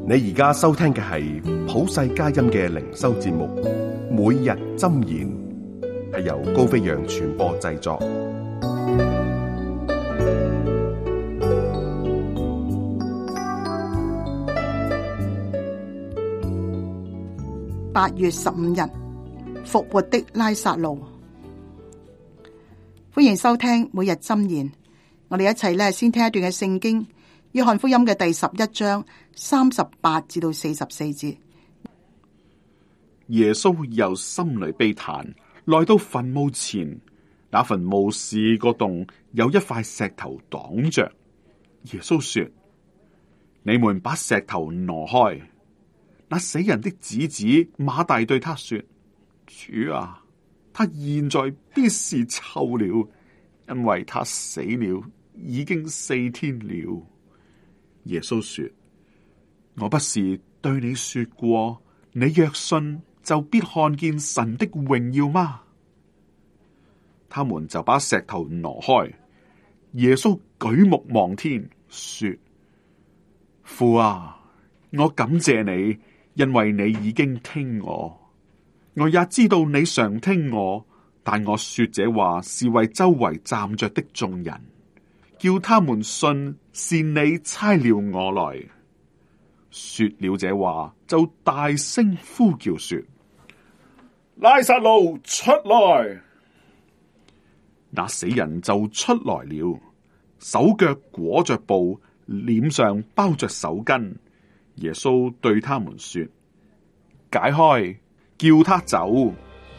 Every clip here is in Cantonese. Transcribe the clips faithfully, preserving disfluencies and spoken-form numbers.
你而家收聽嘅係普世佳音嘅靈修節目，每日箴言，係由高飛揚傳播製作。 八月十五日，復活的拉撒路。歡迎收聽每日箴言。我哋一齊咧先聽一段嘅聖經，約翰福音嘅第十一章三十八至到四十四節。 耶穌又心裏悲嘆，來到墳墓前，那墳墓是個洞，有一塊石頭擋着。耶穌說：你們把石頭挪開。那死人的姊姊馬大對他說：主啊，他現在必是臭了，因為他死了已經四天了。耶穌說：我不是對你說過，你若信，就必看見神的榮耀嗎？他們就把石頭挪開。耶穌舉目望天，說：父啊，我感謝你，因為你已經聽我。我也知道你常聽我，但我說這話是為周圍站着的眾人，叫他們信是你差了我來。說了這話，就大聲呼叫說：拉撒路出來！那死人就出來了，手腳裹着布，臉上包着手巾。耶穌對他們說：解開，叫他走。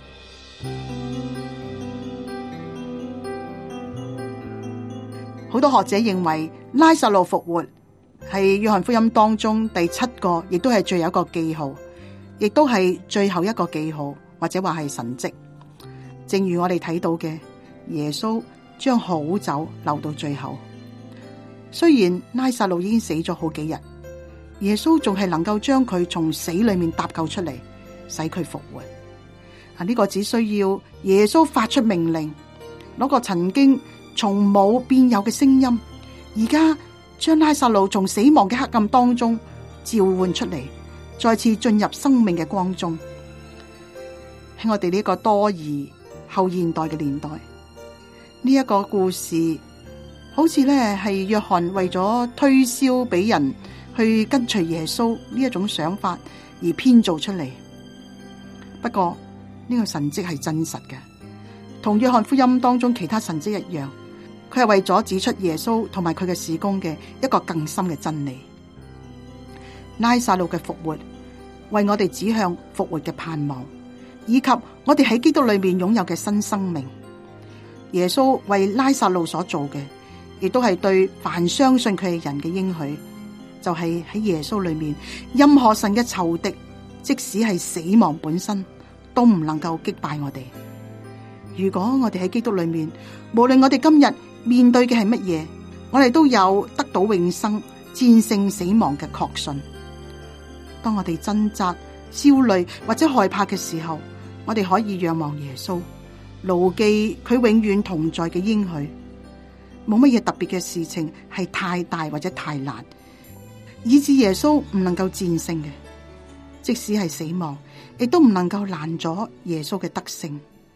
好多學者認為拉撒路復活係約翰福音當中第七個，亦都係最後一個記號，亦都係最後一個記號，或者話係神蹟。正如我哋睇到嘅，耶穌將好酒留到最後。雖然拉撒路已經死咗好幾日，耶穌仲係能夠將佢從死裏面搭救出嚟，使佢復活。啊，呢個只需要耶穌發出命令，攞個曾經從冇變有嘅聲音，而家將拉撒路從死亡嘅黑暗當中召喚出嚟，再次進入生命嘅光中。喺我哋呢個多疑後現代嘅年代，呢一個故事好似咧係約翰為咗推銷俾人去跟隨耶穌呢一種想法而編造出嚟。不過呢個神蹟係真實嘅，同約翰福音當中其他神蹟一樣，佢係為咗指出耶穌同埋佢嘅事工嘅一個更深嘅真理。拉撒路嘅復活為我哋指向復活嘅盼望，以及我哋喺基督裏面擁有嘅新生命。耶穌為拉撒路所做嘅，亦都係對凡相信佢嘅人嘅應許，就係喺耶穌裏面，任何神嘅仇敵，即使係死亡本身，都唔能夠擊敗我哋。如果我哋喺基督裏面，無論我哋今日面對嘅係乜嘢，我哋都有得到永生、戰勝死亡嘅確信。當我哋掙扎、焦慮或者害怕嘅時候，我哋可以仰望耶穌，牢記佢永遠同在嘅應許。冇乜嘢特別嘅事情係太大或者太難，以致耶穌唔能夠戰勝嘅。即使係死亡，亦都唔能夠攔阻耶穌嘅得勝。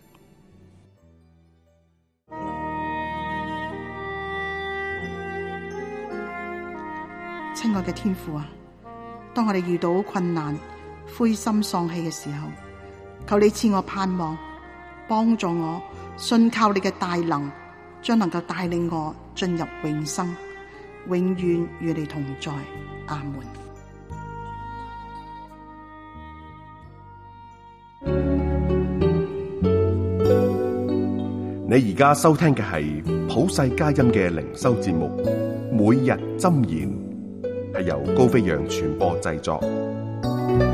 親愛嘅天父啊，當我哋遇到困難、灰心喪氣嘅時候，求你賜我盼望，幫助我信靠你嘅大能，將能夠帶領我進入永生，永遠與你同在。阿門。 你而家收聽嘅係普世佳音嘅靈修節目，每日箴言，係由高飛揚傳播製作。